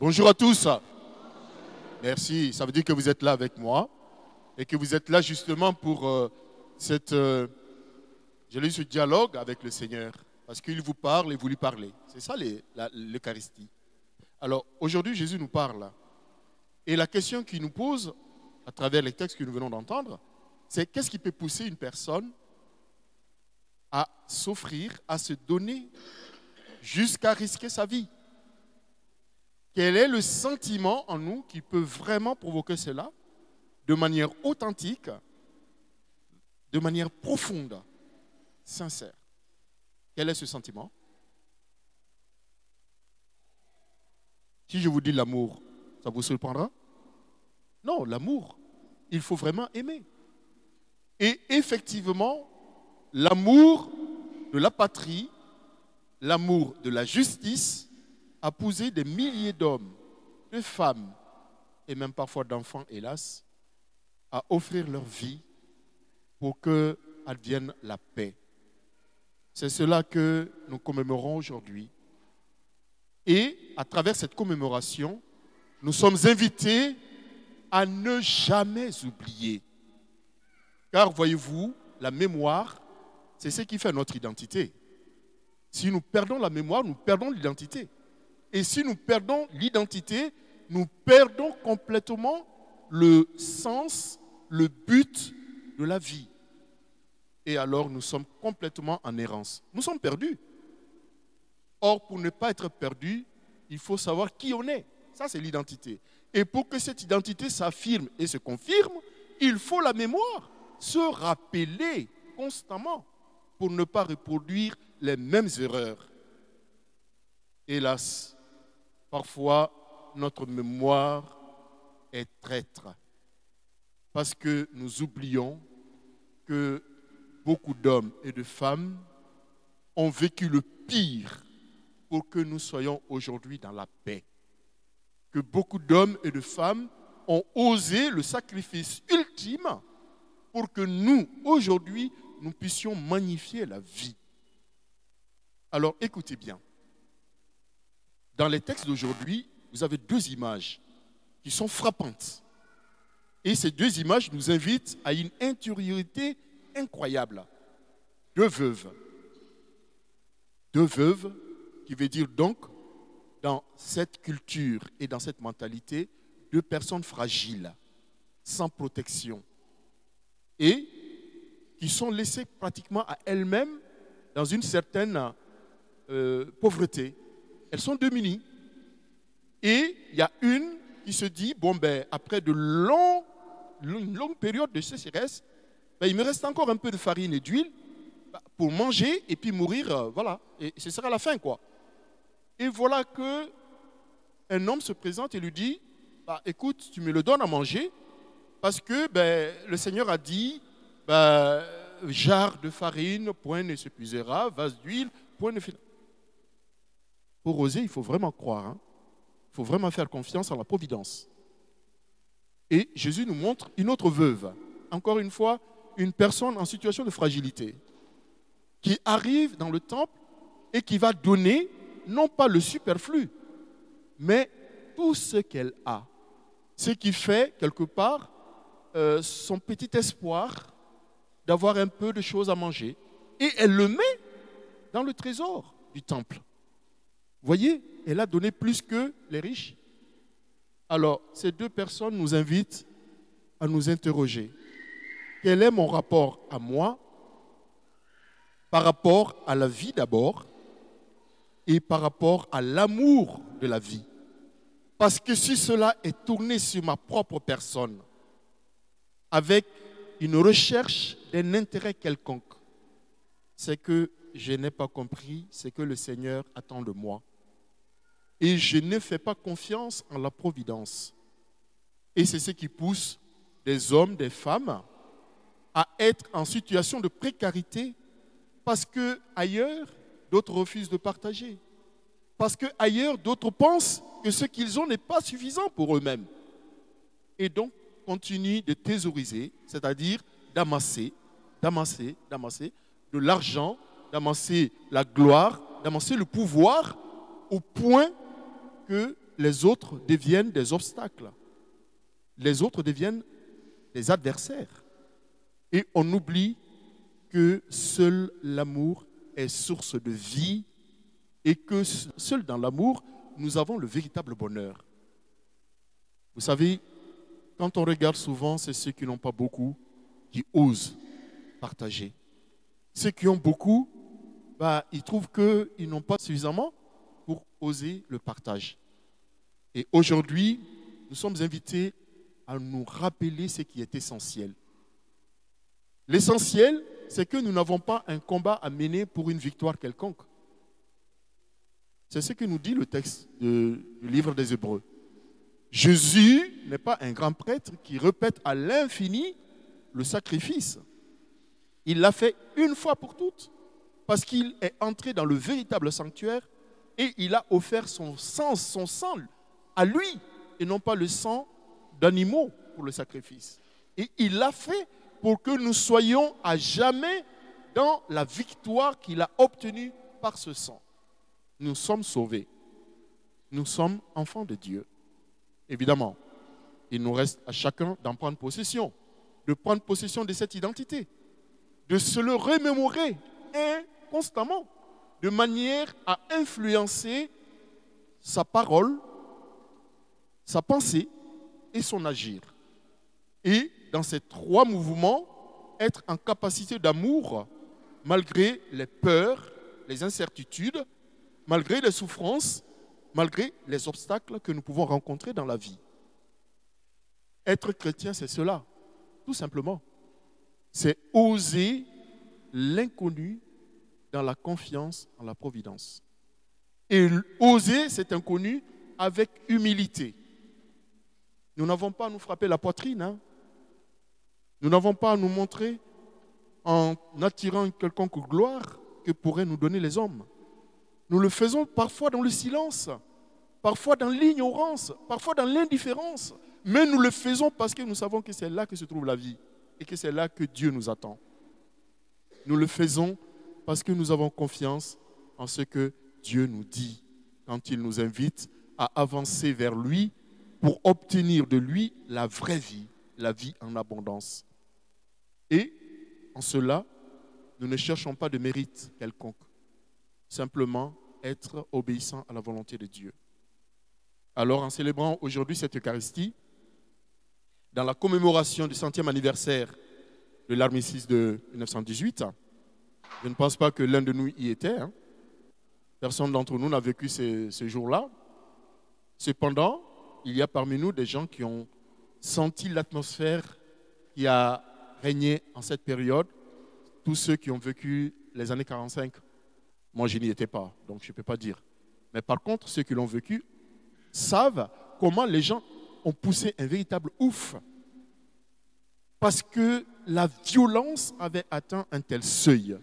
Bonjour à tous. Merci. Ça veut dire que vous êtes là avec moi et que vous êtes là justement pour ce dialogue avec le Seigneur. Parce qu'il vous parle et vous lui parlez. C'est ça l'Eucharistie. Alors aujourd'hui, Jésus nous parle. Et la question qu'il nous pose, à travers les textes que nous venons d'entendre, c'est qu'est-ce qui peut pousser une personne à s'offrir, à se donner jusqu'à risquer sa vie? Quel est le sentiment en nous qui peut vraiment provoquer cela de manière authentique, de manière profonde, sincère? Quel est ce sentiment? Si je vous dis l'amour, ça vous surprendra? Non, l'amour, il faut vraiment aimer. Et effectivement, l'amour de la patrie, l'amour de la justice, a poussé des milliers d'hommes, de femmes et même parfois d'enfants, hélas, à offrir leur vie pour que advienne la paix. C'est cela que nous commémorons aujourd'hui. Et à travers cette commémoration, nous sommes invités à ne jamais oublier. Car voyez-vous, la mémoire, c'est ce qui fait notre identité. Si nous perdons la mémoire, nous perdons l'identité. Et si nous perdons l'identité, nous perdons complètement le sens, le but de la vie. Et alors nous sommes complètement en errance. Nous sommes perdus. Or, pour ne pas être perdus, il faut savoir qui on est. Ça, c'est l'identité. Et pour que cette identité s'affirme et se confirme, il faut la mémoire. Se rappeler constamment pour ne pas reproduire les mêmes erreurs. Hélas, parfois, notre mémoire est traître parce que nous oublions que beaucoup d'hommes et de femmes ont vécu le pire pour que nous soyons aujourd'hui dans la paix. Que beaucoup d'hommes et de femmes ont osé le sacrifice ultime pour que nous, aujourd'hui, nous puissions magnifier la vie. Alors, écoutez bien. Dans les textes d'aujourd'hui, vous avez deux images qui sont frappantes. Et ces deux images nous invitent à une intériorité incroyable. Deux veuves. Deux veuves, qui veut dire donc, dans cette culture et dans cette mentalité, deux personnes fragiles, sans protection, et qui sont laissées pratiquement à elles-mêmes dans une certaine pauvreté. Elles sont démunies. Et il y a une qui se dit, bon ben, après une longue période de sécheresse, ben, il me reste encore un peu de farine et d'huile pour manger et puis mourir, voilà. Et ce sera la fin, quoi. Et voilà que un homme se présente et lui dit, bah, écoute, tu me le donnes à manger parce que ben, le Seigneur a dit, ben, jarre de farine, point ne s'épuisera, vase d'huile, point ne finira. Pour oser, il faut vraiment croire. Hein. Il faut vraiment faire confiance en la providence. Et Jésus nous montre une autre veuve. Encore une fois, une personne en situation de fragilité qui arrive dans le temple et qui va donner non pas le superflu, mais tout ce qu'elle a. Ce qui fait, quelque part, son petit espoir d'avoir un peu de choses à manger. Et elle le met dans le trésor du temple. Vous voyez, elle a donné plus que les riches. Alors, ces deux personnes nous invitent à nous interroger. Quel est mon rapport à moi par rapport à la vie d'abord et par rapport à l'amour de la vie? Parce que si cela est tourné sur ma propre personne, avec une recherche d'un intérêt quelconque, c'est que je n'ai pas compris ce que le Seigneur attend de moi. Et je ne fais pas confiance en la providence. Et c'est ce qui pousse des hommes, des femmes à être en situation de précarité parce qu'ailleurs, d'autres refusent de partager. Parce qu'ailleurs, d'autres pensent que ce qu'ils ont n'est pas suffisant pour eux-mêmes. Et donc, continuent de thésauriser, c'est-à-dire d'amasser de l'argent, d'amasser la gloire, d'amasser le pouvoir au point que les autres deviennent des obstacles. Les autres deviennent des adversaires. Et on oublie que seul l'amour est source de vie et que seul dans l'amour, nous avons le véritable bonheur. Vous savez, quand on regarde souvent, c'est ceux qui n'ont pas beaucoup qui osent partager. Ceux qui ont beaucoup, ils trouvent qu'ils n'ont pas suffisamment pour oser le partage. Et aujourd'hui, nous sommes invités à nous rappeler ce qui est essentiel. L'essentiel, c'est que nous n'avons pas un combat à mener pour une victoire quelconque. C'est ce que nous dit le texte du livre des Hébreux. Jésus n'est pas un grand prêtre qui répète à l'infini le sacrifice. Il l'a fait une fois pour toutes parce qu'il est entré dans le véritable sanctuaire et il a offert son sang à lui et non pas le sang d'animaux pour le sacrifice. Et il l'a fait pour que nous soyons à jamais dans la victoire qu'il a obtenue par ce sang. Nous sommes sauvés. Nous sommes enfants de Dieu. Évidemment, il nous reste à chacun d'en prendre possession, de prendre possession de cette identité, de se le remémorer constamment, de manière à influencer sa parole, sa pensée et son agir. Et dans ces trois mouvements, être en capacité d'amour malgré les peurs, les incertitudes, malgré les souffrances, malgré les obstacles que nous pouvons rencontrer dans la vie. Être chrétien, c'est cela, tout simplement. C'est oser l'inconnu dans la confiance en la providence. Et oser cet inconnu avec humilité. Nous n'avons pas à nous frapper la poitrine. Hein. Nous n'avons pas à nous montrer en attirant une quelconque gloire que pourraient nous donner les hommes. Nous le faisons parfois dans le silence, parfois dans l'ignorance, parfois dans l'indifférence. Mais nous le faisons parce que nous savons que c'est là que se trouve la vie et que c'est là que Dieu nous attend. Nous le faisons parce que nous avons confiance en ce que Dieu nous dit quand il nous invite à avancer vers lui pour obtenir de lui la vraie vie, la vie en abondance. Et en cela, nous ne cherchons pas de mérite quelconque, simplement être obéissant à la volonté de Dieu. Alors, en célébrant aujourd'hui cette Eucharistie, dans la commémoration du 100e anniversaire de l'armistice de 1918, je ne pense pas que l'un de nous y était. Hein. Personne d'entre nous n'a vécu ce jour-là. Cependant, il y a parmi nous des gens qui ont senti l'atmosphère qui a régné en cette période. Tous ceux qui ont vécu les années 45, moi je n'y étais pas, donc je ne peux pas dire. Mais par contre, ceux qui l'ont vécu savent comment les gens ont poussé un véritable ouf. Parce que la violence avait atteint un tel seuil.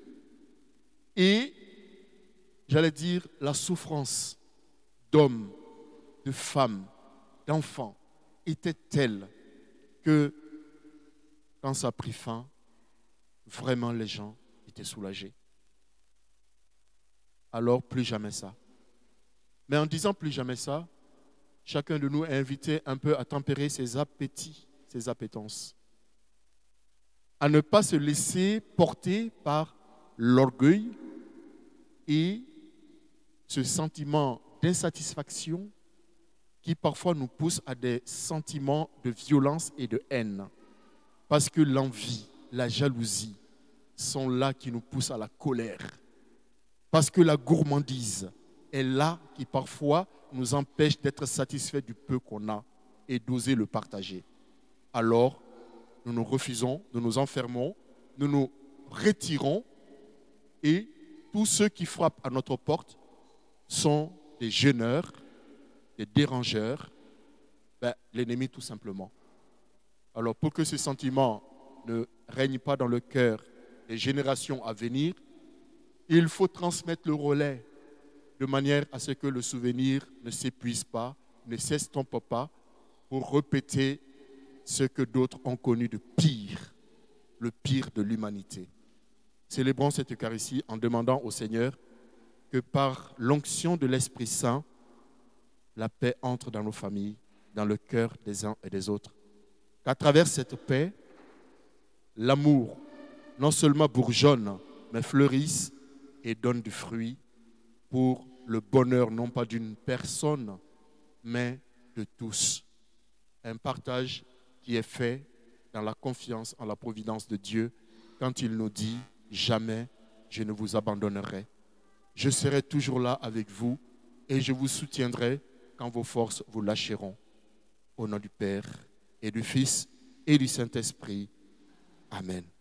Et, j'allais dire, la souffrance d'hommes, de femmes, d'enfants était telle que quand ça a pris fin, vraiment les gens étaient soulagés. Alors, plus jamais ça. Mais en disant plus jamais ça, chacun de nous est invité un peu à tempérer ses appétits, ses appétences. À ne pas se laisser porter par l'orgueil et ce sentiment d'insatisfaction qui parfois nous pousse à des sentiments de violence et de haine. Parce que l'envie, la jalousie sont là qui nous poussent à la colère. Parce que la gourmandise est là qui parfois nous empêche d'être satisfaits du peu qu'on a et d'oser le partager. Alors, nous nous refusons, nous nous enfermons, nous nous retirons et tous ceux qui frappent à notre porte sont des gêneurs, des dérangeurs, l'ennemi tout simplement. Alors pour que ce sentiment ne règne pas dans le cœur des générations à venir, il faut transmettre le relais de manière à ce que le souvenir ne s'épuise pas, ne s'estompe pas, pour répéter ce que d'autres ont connu de pire, le pire de l'humanité. Célébrons cette Eucharistie en demandant au Seigneur que par l'onction de l'Esprit Saint, la paix entre dans nos familles, dans le cœur des uns et des autres. Qu'à travers cette paix, l'amour non seulement bourgeonne, mais fleurisse et donne du fruit pour le bonheur non pas d'une personne, mais de tous. Un partage qui est fait dans la confiance en la providence de Dieu quand il nous dit « Jamais je ne vous abandonnerai. Je serai toujours là avec vous et je vous soutiendrai quand vos forces vous lâcheront. » Au nom du Père et du Fils et du Saint-Esprit. Amen.